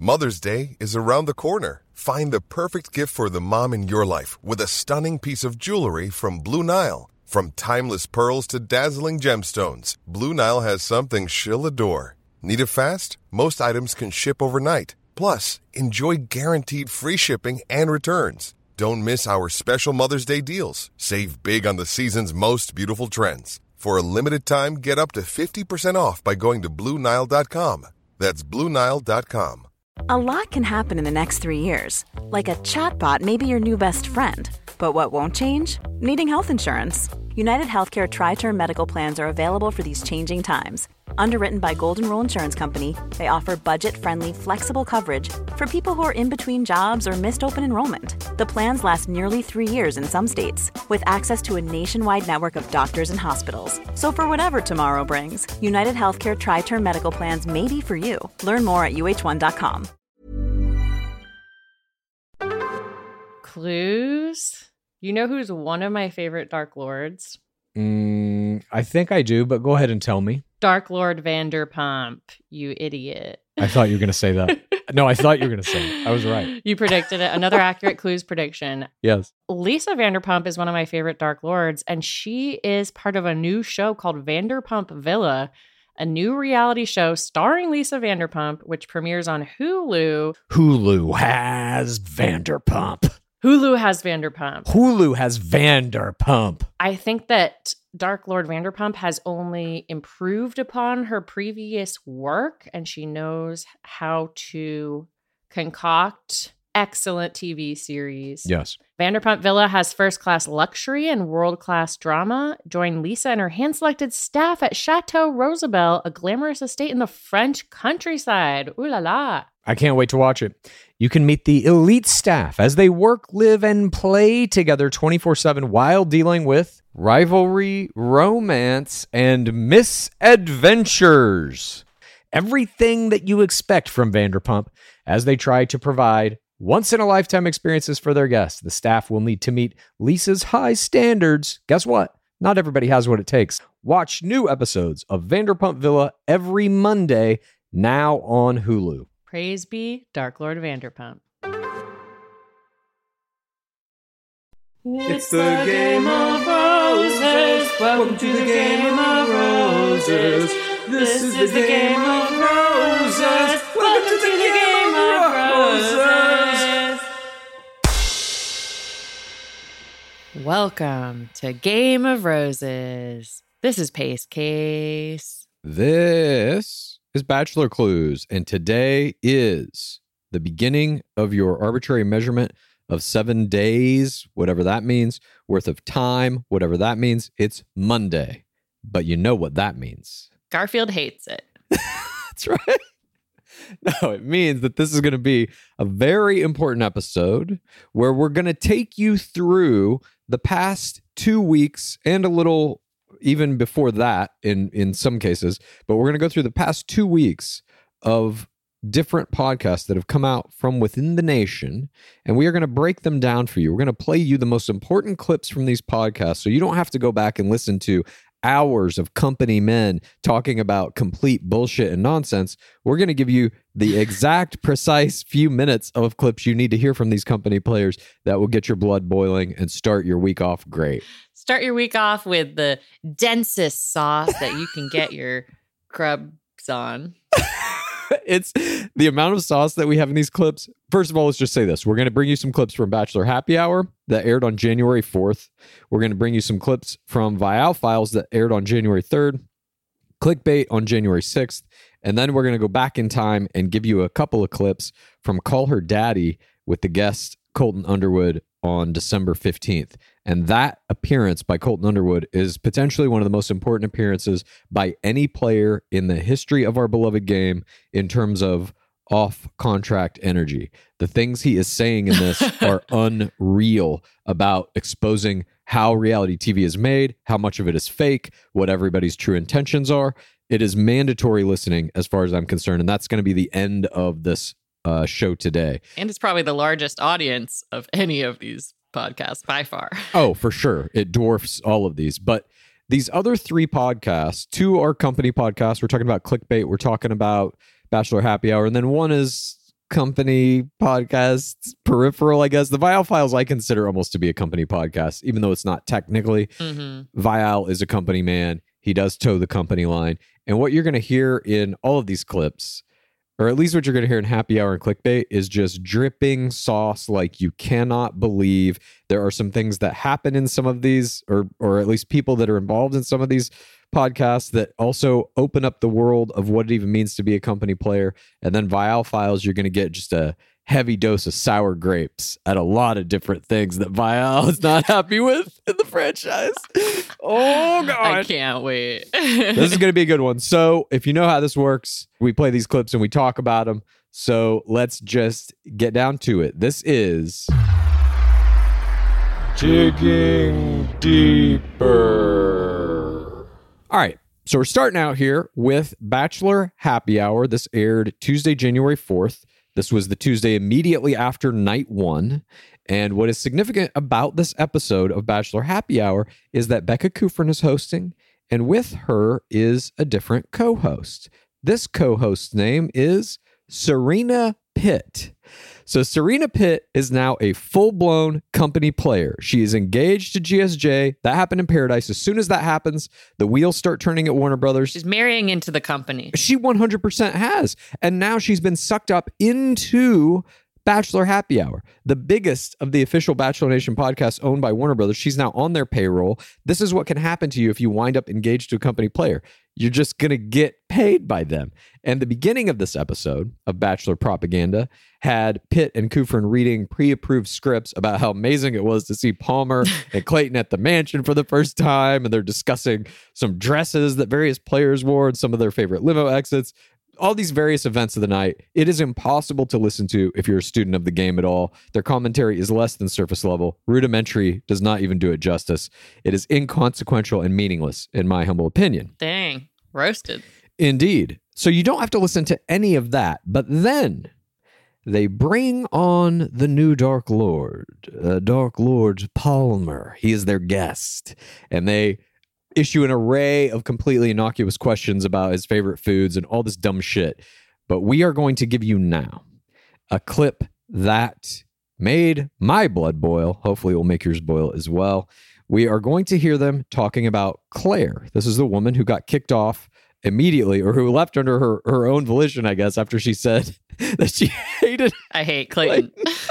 Mother's Day is around the corner. Find the perfect gift for the mom in your life with a stunning piece of jewelry from Blue Nile. From timeless pearls to dazzling gemstones, Blue Nile has something she'll adore. Need it fast? Most items can ship overnight. Plus, enjoy guaranteed free shipping and returns. Don't miss our special Mother's Day deals. Save big on the season's most beautiful trends. For a limited time, get up to 50% off by going to BlueNile.com. That's BlueNile.com. A lot can happen in the next 3 years. Like a chatbot may be your new best friend. But what won't change? Needing health insurance. United Healthcare Tri-Term Medical Plans are available for these changing times. Underwritten by Golden Rule Insurance Company, they offer budget-friendly, flexible coverage for people who are in between jobs or missed open enrollment. The plans last nearly 3 years in some states, with access to a nationwide network of doctors and hospitals. So for whatever tomorrow brings, United Healthcare Tri-Term Medical Plans may be for you. Learn more at uh1.com. Clues? You know who's one of my favorite Dark Lords? I think I do, but go ahead and tell me. Dark Lord Vanderpump, you idiot. I thought you were going to say that. No, I thought you were going to say it. I was right. You predicted it. Another accurate Clues prediction. Yes. Lisa Vanderpump is one of my favorite Dark Lords, and she is part of a new show called Vanderpump Villa, a new reality show starring Lisa Vanderpump, which premieres on Hulu. Hulu has Vanderpump. Hulu has Vanderpump. Hulu has Vanderpump. I think that Dark Lord Vanderpump has only improved upon her previous work, and she knows how to concoct excellent TV series. Yes. Vanderpump Villa has first-class luxury and world-class drama. Join Lisa and her hand-selected staff at Chateau Rosabelle, a glamorous estate in the French countryside. Ooh la la. I can't wait to watch it. You can meet the elite staff as they work, live, and play together 24/7 while dealing with rivalry, romance, and misadventures. Everything that you expect from Vanderpump as they try to provide once-in-a-lifetime experiences for their guests. The staff will need to meet Lisa's high standards. Guess what? Not everybody has what it takes. Watch new episodes of Vanderpump Villa every Monday, now on Hulu. Praise be Dark Lord Vanderpump. It's the Game of Roses. Welcome to the Game of Roses. This is the Game of Roses. Welcome to the Game of Roses. Welcome to Game of Roses. This is Pace Case. This is Bachelor Clues, and today is the beginning of your arbitrary measurement of 7 days, whatever that means, worth of time, whatever that means. It's Monday, but you know what that means. Garfield hates it. That's right. No, it means that this is going to be a very important episode where we're going to take you through the past 2 weeks and a little even before that in some cases, but we're going to go through the past 2 weeks of different podcasts that have come out from within the nation, and we are going to break them down for you. We're going to play you the most important clips from these podcasts so you don't have to go back and listen to hours of company men talking about complete bullshit and nonsense. We're going to give you the exact precise few minutes of clips you need to hear from these company players that will get your blood boiling and start your week off great. Start your week off with the densest sauce that you can get your crabs on. It's the amount of sauce that we have in these clips. First of all, let's just say this. We're going to bring you some clips from Bachelor Happy Hour that aired on January 4th. We're going to bring you some clips from Vial Files that aired on January 3rd, Clickbait on January 6th, and then we're going to go back in time and give you a couple of clips from Call Her Daddy with the guest Colton Underwood on December 15th. And that appearance by Colton Underwood is potentially one of the most important appearances by any player in the history of our beloved game in terms of off-contract energy. The things he is saying in this are unreal about exposing how reality TV is made, how much of it is fake, what everybody's true intentions are. It is mandatory listening as far as I'm concerned, and that's going to be the end of this show today. And it's probably the largest audience of any of these podcasts by far. Oh, for sure. It dwarfs all of these. But these other 3 podcasts, 2 are company podcasts. We're talking about Clickbait. We're talking about Bachelor Happy Hour. And then one is company podcast peripheral, I guess. The Vial Files I consider almost to be a company podcast, even though it's not technically. Vial is a company man. He does toe the company line. And what you're going to hear in all of these clips, or at least what you're going to hear in Happy Hour and Clickbait, is just dripping sauce like you cannot believe. There are some things that happen in some of these, or at least people that are involved in some of these podcasts that also open up the world of what it even means to be a company player. And then Vial Files, you're going to get just a heavy dose of sour grapes at a lot of different things that Vial is not happy with in the franchise. Oh, God. I can't wait. This is going to be a good one. So if you know how this works, we play these clips and we talk about them. So let's just get down to it. This is Digging Deeper. All right. So we're starting out here with Bachelor Happy Hour. This aired Tuesday, January 4th. This was the Tuesday immediately after night one. And what is significant about this episode of Bachelor Happy Hour is that Becca Kufrin is hosting, and with her is a different co-host. This co-host's name is Serena Pitt. So Serena Pitt is now a full-blown company player. She is engaged to GSJ. That happened in Paradise. As soon as that happens, the wheels start turning at Warner Brothers. She's marrying into the company. She 100% has. And now she's been sucked up into Bachelor Happy Hour, the biggest of the official Bachelor Nation podcasts owned by Warner Brothers. She's now on their payroll. This is what can happen to you if you wind up engaged to a company player. You're just going to get paid by them. And the beginning of this episode of Bachelor Propaganda had Pitt and Kufrin reading pre-approved scripts about how amazing it was to see Palmer and Clayton at the mansion for the first time. And they're discussing some dresses that various players wore and some of their favorite limo exits. All these various events of the night. It is impossible to listen to if you're a student of the game at all. Their commentary is less than surface level. Rudimentary, does not even do it justice. It is inconsequential and meaningless, in my humble opinion. Dang, roasted. Indeed. So you don't have to listen to any of that. But then they bring on the new Dark Lord, Dark Lord Palmer. He is their guest. And they issue an array of completely innocuous questions about his favorite foods and all this dumb shit. But we are going to give you now a clip that made my blood boil. Hopefully it will make yours boil as well. We are going to hear them talking about Claire. This is the woman who got kicked off immediately, or who left under her own volition, I guess, after she said that she hated I hate Clayton.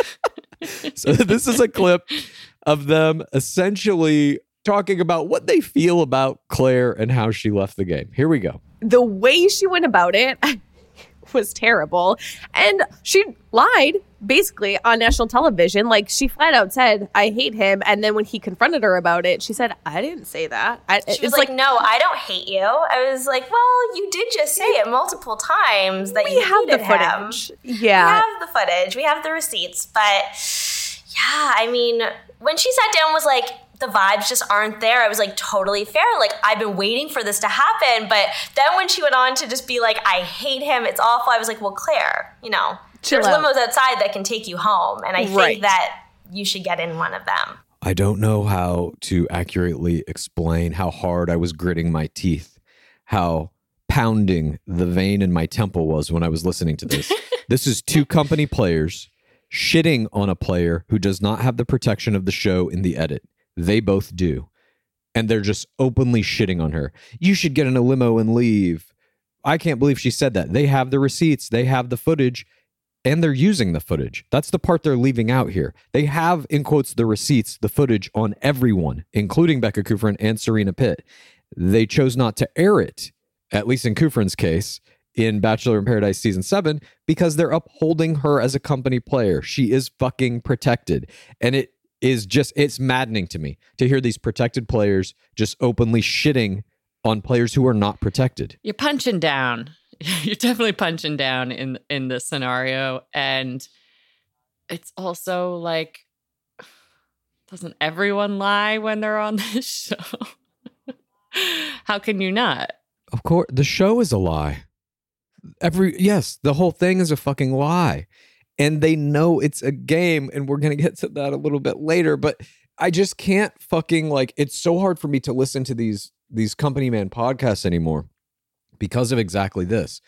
So this is a clip of them essentially talking about what they feel about Claire and how she left the game. Here we go. The way she went about it was terrible. And she lied, basically, on national television. Like, she flat out said, I hate him. And then when he confronted her about it, she said, I didn't say that. She was like, no, I don't hate you. I was like, well, you did just say it multiple times that you hated the footage. him. Yeah. We have the footage. We have the receipts. But, yeah, I mean, when she sat down and was like, the vibes just aren't there, I was like, totally fair. Like, I've been waiting for this to happen. But then when she went on to just be like, I hate him, it's awful, I was like, well, Claire, you know, there's limos outside that can take you home. And I think that you should get in one of them. I don't know how to accurately explain how hard I was gritting my teeth, how pounding the vein in my temple was when I was listening to this. This is two company players shitting on a player who does not have the protection of the show in the edit. They both do. And they're just openly shitting on her. You should get in a limo and leave. I can't believe she said that. They have the receipts. They have the footage. And they're using the footage. That's the part they're leaving out here. They have, in quotes, the receipts, the footage on everyone, including Becca Kufrin and Serena Pitt. They chose not to air it, at least in Kufrin's case, in Bachelor in Paradise Season 7, because they're upholding her as a company player. She is fucking protected. And it is just, it's maddening to me to hear these protected players just openly shitting on players who are not protected. You're punching down. You're definitely punching down in this scenario. And it's also like, doesn't everyone lie when they're on this show? How can you not? Of course, the show is a lie. Yes, the whole thing is a fucking lie. And they know it's a game, and we're going to get to that a little bit later, but I just can't fucking, like, it's so hard for me to listen to these company man podcasts anymore because of exactly this.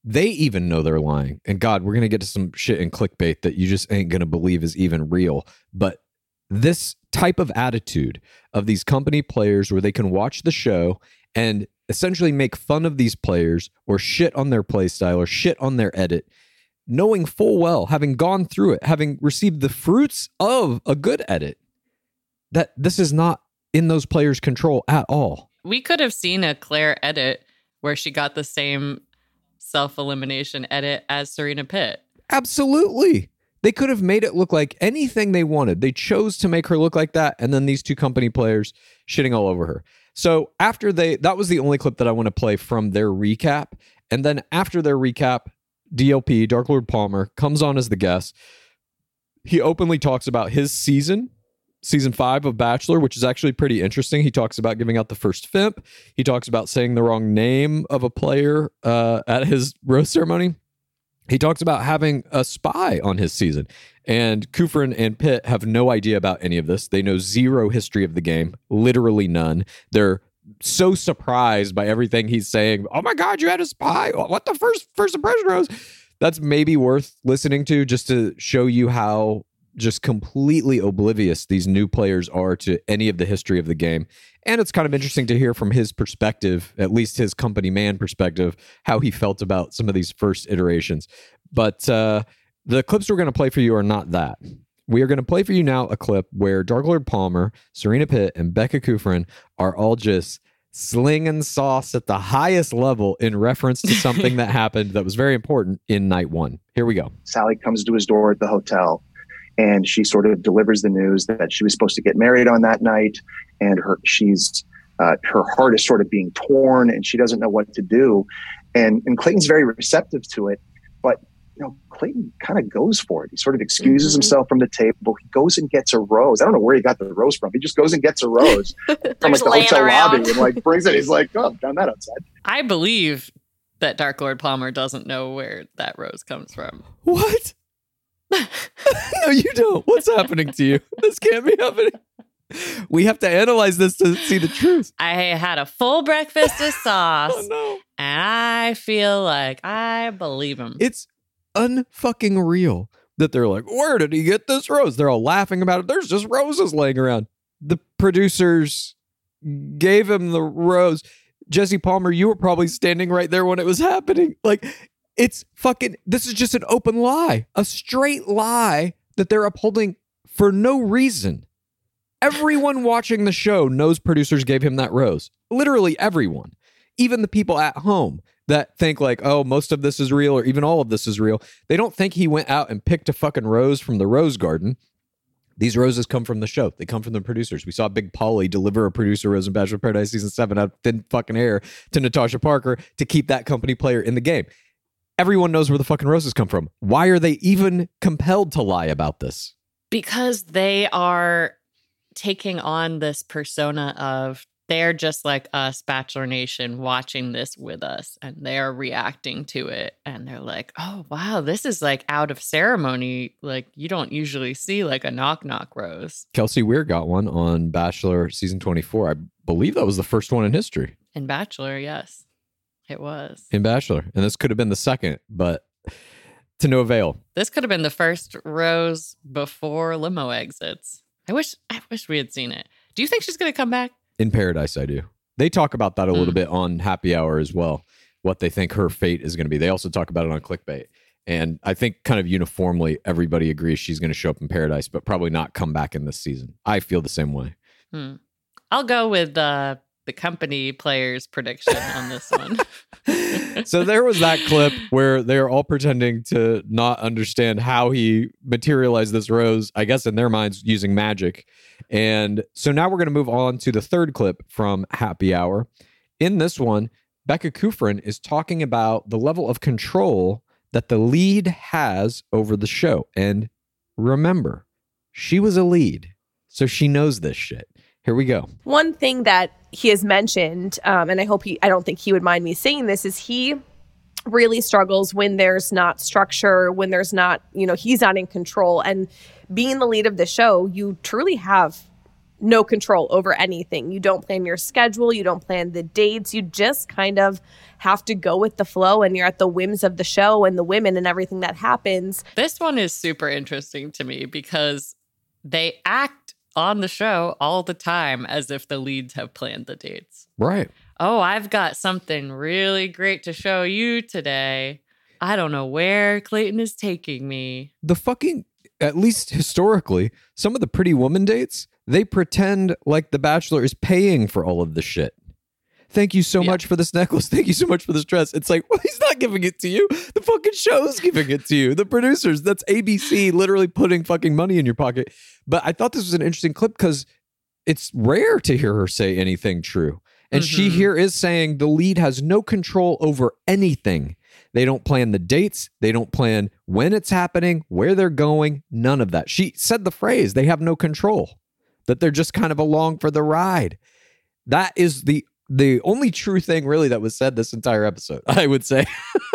They even know they're lying. And God, we're going to get to some shit in clickbait that you just ain't going to believe is even real. But this type of attitude of these company players where they can watch the show and essentially make fun of these players or shit on their play style or shit on their edit, knowing full well, having gone through it, having received the fruits of a good edit, that this is not in those players' control at all. We could have seen a Claire edit where she got the same self-elimination edit as Serena Pitt. Absolutely. They could have made it look like anything they wanted. They chose to make her look like that, and then these two company players shitting all over her. So after that was the only clip that I want to play from their recap. And then after their recap, DLP, Dark Lord Palmer, comes on as the guest. He openly talks about his season 5 of Bachelor, which is actually pretty interesting. He talks about giving out the first FIMP. He talks about saying the wrong name of a player at his rose ceremony. He talks about having a spy on his season. And Kufrin and Pitt have no idea about any of this. They know zero history of the game, literally none. They're so surprised by everything he's saying. Oh my God, you had a spy. What the first impression, Rose? That's maybe worth listening to just to show you how just completely oblivious these new players are to any of the history of the game. And it's kind of interesting to hear from his perspective, at least his company man perspective, how he felt about some of these first iterations. But the clips we're going to play for you are not that. We are going to play for you now a clip where Dark Lord Palmer, Serena Pitt, and Becca Kufrin are all just slinging sauce at the highest level in reference to something that happened that was very important in night one. Here we go. Sally comes to his door at the hotel, and she sort of delivers the news that she was supposed to get married on that night, and her heart is sort of being torn, and she doesn't know what to do. And Clayton's very receptive to it, but Clayton kind of goes for it. He sort of excuses himself from the table. He goes and gets a rose. I don't know where he got the rose from. He just goes and gets a rose from like the hotel lobby and like brings it. He's like, oh, I've done that outside. I believe that Dark Lord Palmer doesn't know where that rose comes from. What? No, you don't. What's happening to you? This can't be happening. We have to analyze this to see the truth. I had a full breakfast of sauce. Oh, no. And I feel like I believe him. It's unfucking real that they're like, where did he get this rose? They're all laughing about it. There's just roses laying around. The producers gave him the rose. Jesse Palmer, you were probably standing right there when it was happening. Like, it's fucking, this is just an open lie, a straight lie that they're upholding for no reason. Everyone watching the show knows producers gave him that rose. Literally everyone. Even the people at home that think like, oh, most of this is real or even all of this is real. They don't think he went out and picked a fucking rose from the rose garden. These roses come from the show. They come from the producers. We saw Big Pauly deliver a producer rose in Bachelor of Paradise Season 7 out of thin fucking air to Natasha Parker to keep that company player in the game. Everyone knows where the fucking roses come from. Why are they even compelled to lie about this? Because they are taking on this persona of they're just like us, Bachelor Nation, watching this with us, and they're reacting to it. And they're like, oh, wow, this is like out of ceremony. Like, you don't usually see like a knock-knock rose. Kelsey Weir got one on Bachelor Season 24. I believe that was the first one in history. In Bachelor, yes, it was. In Bachelor. And this could have been the second, but to no avail. This could have been the first rose before limo exits. I wish we had seen it. Do you think she's going to come back? In Paradise, I do. They talk about that a little bit on Happy Hour as well, what they think her fate is going to be. They also talk about it on Clickbait. And I think kind of uniformly, everybody agrees she's going to show up in Paradise, but probably not come back in this season. I feel the same way. I'll go with the company players' prediction on this one. So there was that clip where they're all pretending to not understand how he materialized this rose, I guess in their minds using magic. And so now we're going to move on to the third clip from Happy Hour. In this one, Becca Kufrin is talking about the level of control that the lead has over the show. And remember, she was a lead, so she knows this shit. Here we go. One thing that he has mentioned, and I don't think he would mind me saying this, is he really struggles when there's not structure, when there's not, he's not in control. And being the lead of the show, you truly have no control over anything. You don't plan your schedule. You don't plan the dates. You just kind of have to go with the flow, and you're at the whims of the show and the women and everything that happens. This one is super interesting to me because they act on the show all the time as if the leads have planned the dates. Right. Oh, I've got something really great to show you today. I don't know where Clayton is taking me. The fucking, at least historically, some of the Pretty Woman dates, they pretend like The Bachelor is paying for all of the shit. Thank you so much for this necklace. Thank you so much for this dress. It's like, well, he's not giving it to you. The fucking show's giving it to you. The producers, that's ABC literally putting fucking money in your pocket. But I thought this was an interesting clip because it's rare to hear her say anything true. And she here is saying the lead has no control over anything. They don't plan the dates. They don't plan when it's happening, where they're going, none of that. She said the phrase, they have no control, that they're just kind of along for the ride. That is the only true thing really that was said this entire episode, I would say.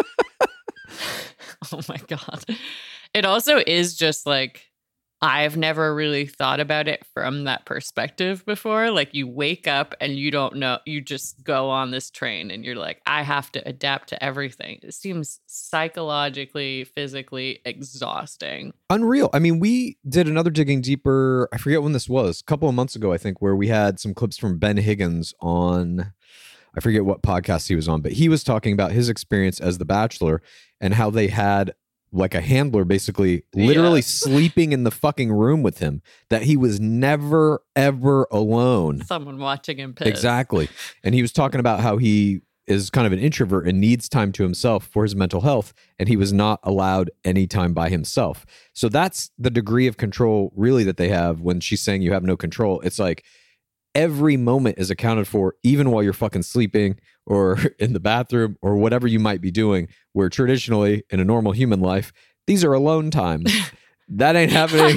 Oh my God. It also is just like, I've never really thought about it from that perspective before. Like you wake up and you don't know, you just go on this train and you're like, I have to adapt to everything. It seems psychologically, physically exhausting. Unreal. I mean, we did another Digging Deeper, I forget when this was, a couple of months ago, I think, where we had some clips from Ben Higgins on, I forget what podcast he was on, but he was talking about his experience as The Bachelor and how they had like a handler basically literally sleeping in the fucking room with him, that he was never, ever alone. Someone watching him piss. Exactly. And he was talking about how he is kind of an introvert and needs time to himself for his mental health, and he was not allowed any time by himself. So that's the degree of control really that they have when she's saying you have no control. It's like every moment is accounted for, even while you're fucking sleeping or in the bathroom or whatever you might be doing, where traditionally in a normal human life, these are alone times. That ain't happening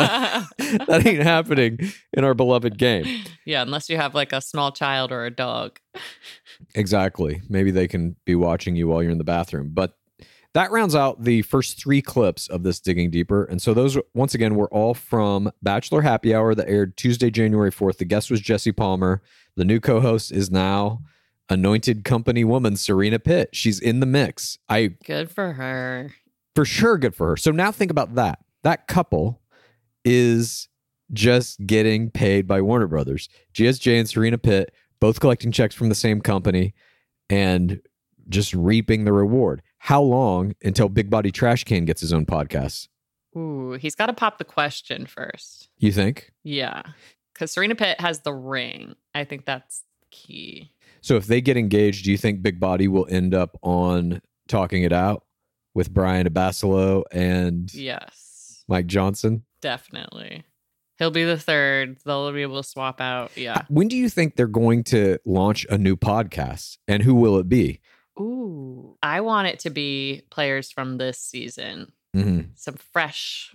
that ain't happening in our beloved game. Yeah, unless you have like a small child or a dog. Exactly. Maybe they can be watching you while you're in the bathroom. But that rounds out the first 3 clips of this Digging Deeper. And so those, once again, were all from Bachelor Happy Hour that aired Tuesday, January 4th. The guest was Jesse Palmer. The new co-host is now anointed company woman, Serena Pitt. She's in the mix. Good for her. For sure, good for her. So now think about that. That couple is just getting paid by Warner Brothers. GSJ and Serena Pitt, both collecting checks from the same company and just reaping the reward. How long until Big Body Trash Can gets his own podcast? Ooh, he's got to pop the question first. You think? Yeah, because Serena Pitt has the ring. I think that's key. So if they get engaged, do you think Big Body will end up on Talking It Out with Brian Abasolo and Mike Johnson? Definitely. He'll be the third. They'll be able to swap out. Yeah. When do you think they're going to launch a new podcast, and who will it be? Ooh, I want it to be players from this season. Mm-hmm. Some fresh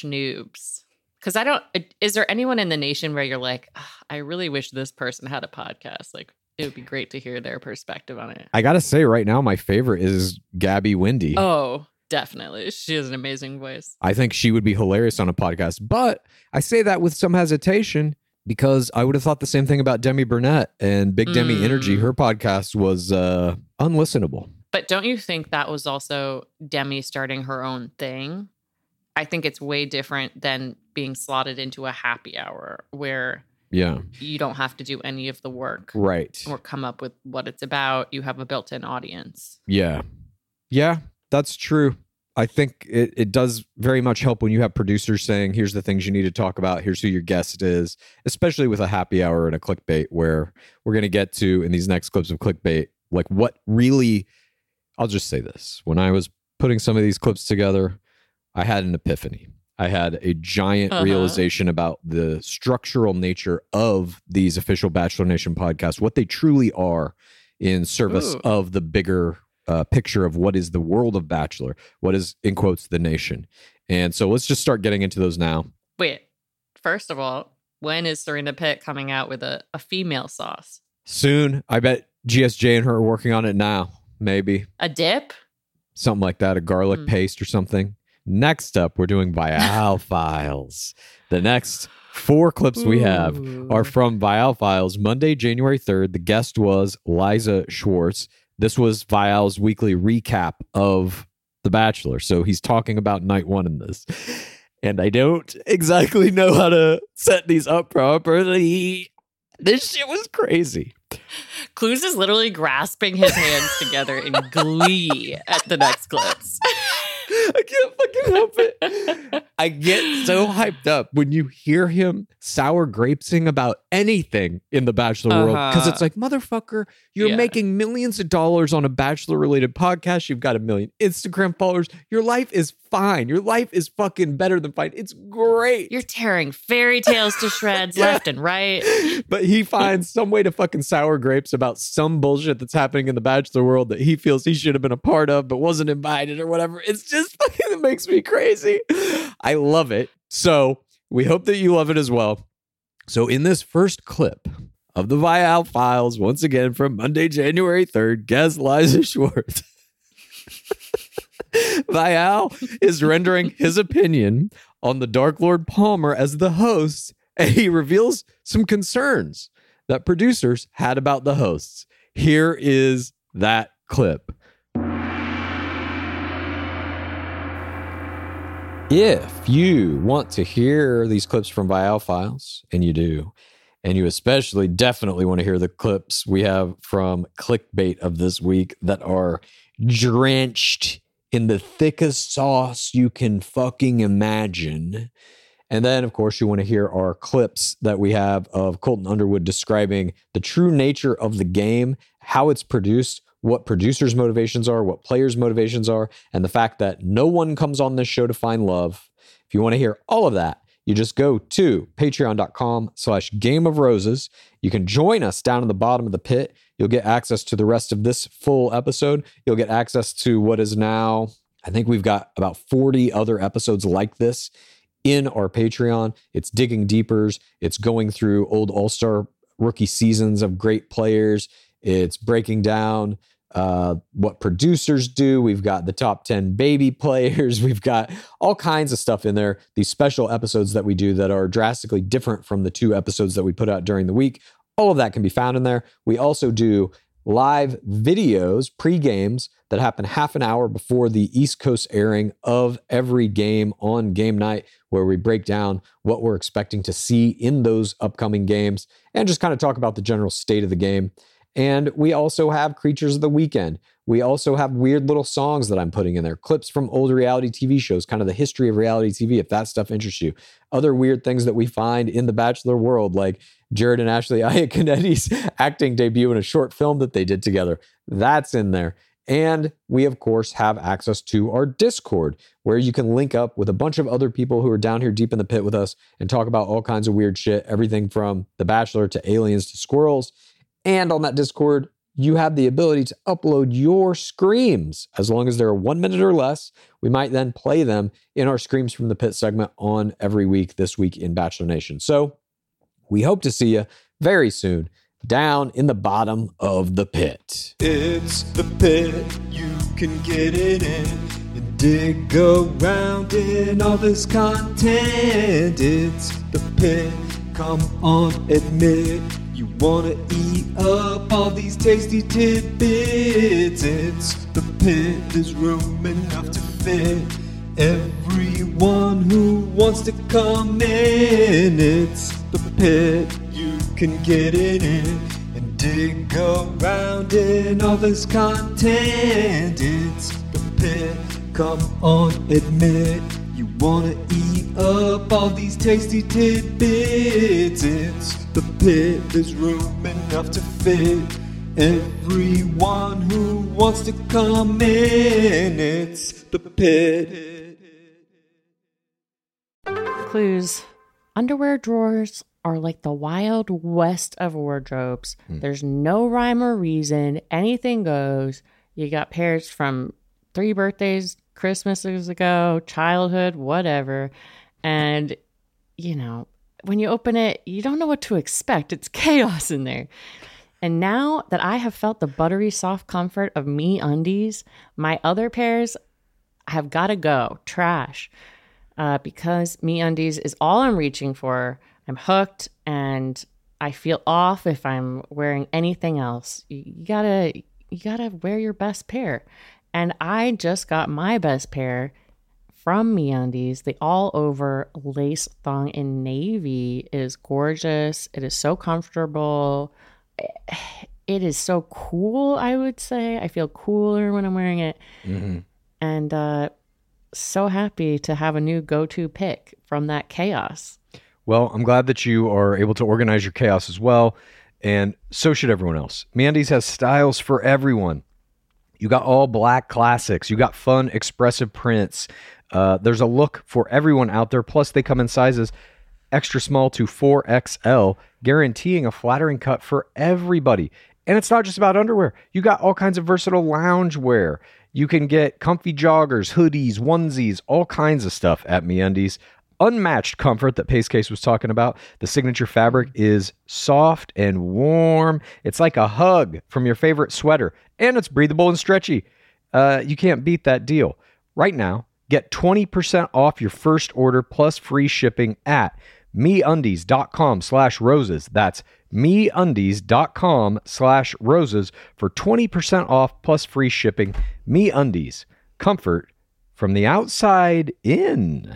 noobs. Because is there anyone in the nation where you're like, I really wish this person had a podcast? Like, it would be great to hear their perspective on it. I got to say right now, my favorite is Gabby Windey. Oh, definitely. She has an amazing voice. I think she would be hilarious on a podcast. But I say that with some hesitation because I would have thought the same thing about Demi Burnett and Big Demi Energy. Her podcast was unlistenable. But don't you think that was also Demi starting her own thing? I think it's way different than being slotted into a happy hour where you don't have to do any of the work. Right. Or come up with what it's about. You have a built-in audience. Yeah. Yeah, that's true. I think it does very much help when you have producers saying, here's the things you need to talk about. Here's who your guest is, especially with a happy hour and a clickbait, where we're going to get to in these next clips of clickbait, like what really, I'll just say this. When I was putting some of these clips together, I had an epiphany. I had a giant realization about the structural nature of these official Bachelor Nation podcasts, what they truly are in service of the bigger picture of what is the world of Bachelor, what is, in quotes, the nation. And so let's just start getting into those now. Wait, first of all, when is Serena Pitt coming out with a female sauce? Soon. I bet GSJ and her are working on it now. Maybe. A dip? Something like that. A garlic paste or something. Next up, we're doing Viall Files. The next 4 clips we have are from Viall Files. Monday, January 3rd, the guest was Liza Schwartz. This was Viall's weekly recap of The Bachelor. So he's talking about night 1 in this. And I don't exactly know how to set these up properly. This shit was crazy. Clues is literally grasping his hands together in glee at the next clips. I can't fucking help it. I get so hyped up when you hear him sour grapesing about anything in the Bachelor world. Because it's like, motherfucker, you're making millions of dollars on a Bachelor-related podcast. You've got 1 million Instagram followers. Your life is fine. Your life is fucking better than fine. It's great. You're tearing fairy tales to shreds left and right. But he finds some way to fucking sour grapes about some bullshit that's happening in the Bachelor world that he feels he should have been a part of but wasn't invited or whatever. It's just fucking, it makes me crazy. I love it. So we hope that you love it as well. So in this first clip of the Viall Files, once again from Monday, January 3rd, guest Liza Schwartz. Viall is rendering his opinion on the Dark Lord Palmer as the host, and he reveals some concerns that producers had about the hosts. Here is that clip. If you want to hear these clips from Viall Files, and you do, and you especially definitely want to hear the clips we have from Clickbait of this week that are drenched in the thickest sauce you can fucking imagine. And then, of course, you want to hear our clips that we have of Colton Underwood describing the true nature of the game, how it's produced, what producers' motivations are, what players' motivations are, and the fact that no one comes on this show to find love. If you want to hear all of that, you just go to patreon.com/Game of Roses. You can join us down in the bottom of the pit. You'll get access to the rest of this full episode. You'll get access to what is now, I think we've got about 40 other episodes like this in our Patreon. It's digging deepers. It's going through old All-Star rookie seasons of great players. It's breaking down what producers do. We've got the top 10 baby players. We've got all kinds of stuff in there. These special episodes that we do that are drastically different from the 2 episodes that we put out during the week. All of that can be found in there. We also do live videos, pre-games, that happen half an hour before the East Coast airing of every game on game night, where we break down what we're expecting to see in those upcoming games and just kind of talk about the general state of the game. And we also have Creatures of the Weekend. We also have weird little songs that I'm putting in there, clips from old reality TV shows, kind of the history of reality TV, if that stuff interests you. Other weird things that we find in the Bachelor world, like Jared and Ashley Iaconetti's acting debut in a short film that they did together. That's in there. And we, of course, have access to our Discord, where you can link up with a bunch of other people who are down here deep in the pit with us and talk about all kinds of weird shit, everything from The Bachelor to aliens to squirrels. And on that Discord, you have the ability to upload your screams. As long as they're 1 minute or less, we might then play them in our Screams from the Pit segment on every week this week in Bachelor Nation. So we hope to see you very soon down in the bottom of the pit. It's the pit, you can get it in and dig around in all this content. It's the pit, come on, admit you wanna eat up all these tasty tidbits. It's the pit, there's room enough to fit everyone who wants to come in. It's the pit, you can get it in and dig around in all this content. It's the pit, come on, admit you wanna eat up all these tasty tidbits. It's the pit, there's room enough to fit everyone who wants to come in. It's the pit. Clues. Underwear drawers are like the wild west of wardrobes. There's no rhyme or reason. Anything goes. You got pairs from 3 birthdays, Christmases ago, childhood, whatever. And, you know, when you open it, you don't know what to expect. It's chaos in there. And now that I have felt the buttery soft comfort of MeUndies, my other pairs, have got to go. Trash. Because MeUndies is all I'm reaching for. I'm hooked, and I feel off if I'm wearing anything else. You gotta wear your best pair. And I just got my best pair from MeUndies. The all-over lace thong in navy is gorgeous. It is so comfortable. It is so cool, I would say. I feel cooler when I'm wearing it. Mm-hmm. And so happy to have a new go-to pick from that chaos. Well, I'm glad that you are able to organize your chaos as well, and so should everyone else. MeUndies has styles for everyone. You got all black classics. You got fun, expressive prints. There's a look for everyone out there. Plus, they come in sizes extra small to 4XL, guaranteeing a flattering cut for everybody. And it's not just about underwear. You got all kinds of versatile lounge wear. You can get comfy joggers, hoodies, onesies, all kinds of stuff at MeUndies. Unmatched comfort that Pace Case was talking about. The signature fabric is soft and warm. It's like a hug from your favorite sweater, and it's breathable and stretchy. You can't beat that deal. Right now, get 20% off your first order plus free shipping at MeUndies.com/roses. That's MeUndies.com/roses for 20% off plus free shipping. MeUndies, comfort from the outside in.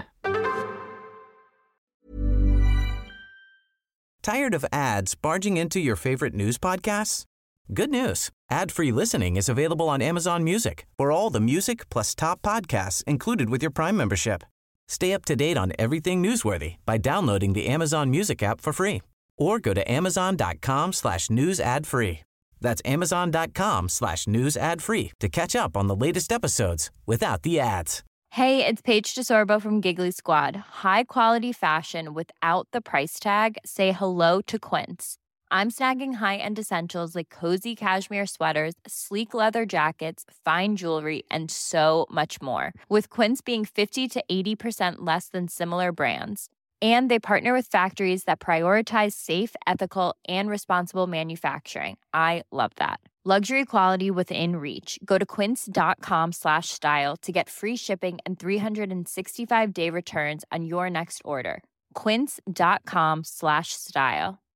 Tired of ads barging into your favorite news podcasts? Good news. Ad-free listening is available on Amazon Music for all the music plus top podcasts included with your Prime membership. Stay up to date on everything newsworthy by downloading the Amazon Music app for free or go to amazon.com/news ad free. That's amazon.com/news ad free to catch up on the latest episodes without the ads. Hey, it's Paige DeSorbo from Giggly Squad. High quality fashion without the price tag. Say hello to Quince. I'm snagging high-end essentials like cozy cashmere sweaters, sleek leather jackets, fine jewelry, and so much more. With Quince being 50 to 80% less than similar brands. And they partner with factories that prioritize safe, ethical, and responsible manufacturing. I love that. Luxury quality within reach. Go to quince.com/style to get free shipping and 365-day returns on your next order. Quince.com/style.